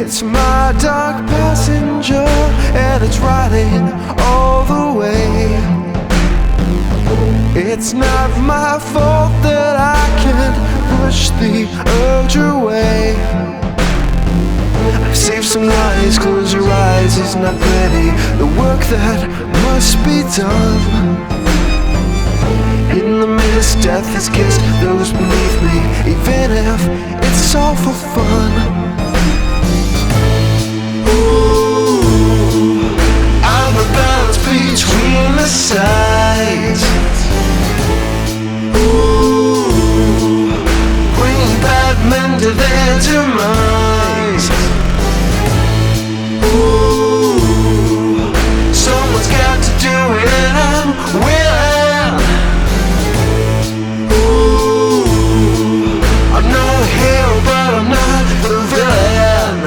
It's my dark passenger, and it's riding all the way. It's not my fault that I can't push the urge away. I've saved some lies, close your eyes, it's not pretty, the work that must be done. In the mist, death has kissed those beneath me, even if it's all for fun. Ooh, I'm a balance between the sides. Ooh, bringing bad men to their demise. Ooh, someone's got to do it, and I'm willing. Ooh, I'm no hero, but I'm not the villain.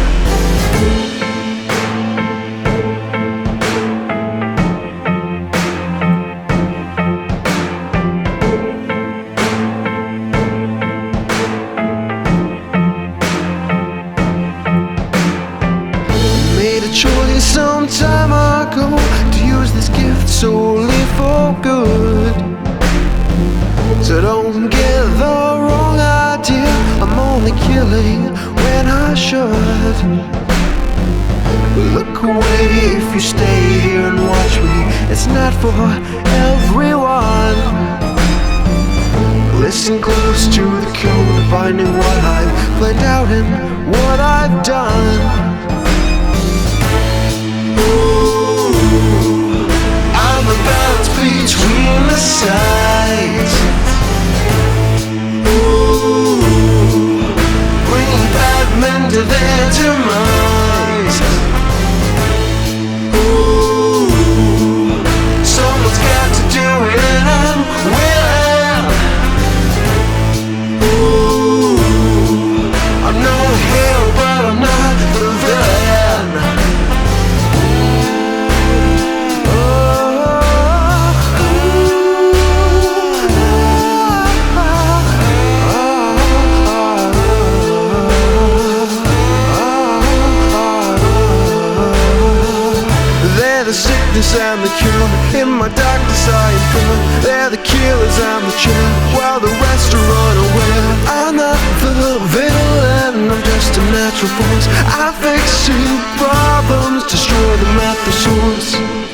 Choice some time ago to use this gift solely for good. So don't get the wrong idea, I'm only killing when I should. Look away if you stay here and watch me, it's not for everyone. Listen close to the code, finding what I've planned out and what I've done. Ooh, I'm a balance between the sides. Ooh, bringing bad men to their demise. Ooh, someone's got to do it, and I'm willing. Ooh, I'm no hero, but I'm not the villain. The sickness and the cure, in my darkness I am pure. They're the killers, I'm the chill, while the rest are unaware. I'm not the villain, I'm just a natural force. I fix two problems, destroy them at the source.